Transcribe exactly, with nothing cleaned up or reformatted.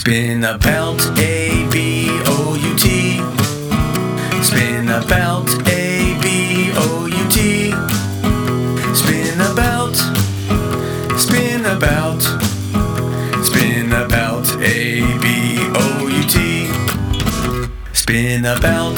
Spin about, A B O U T. Spin about, A B O U T. Spin about, spin about, spin about, A B O U T. Spin about.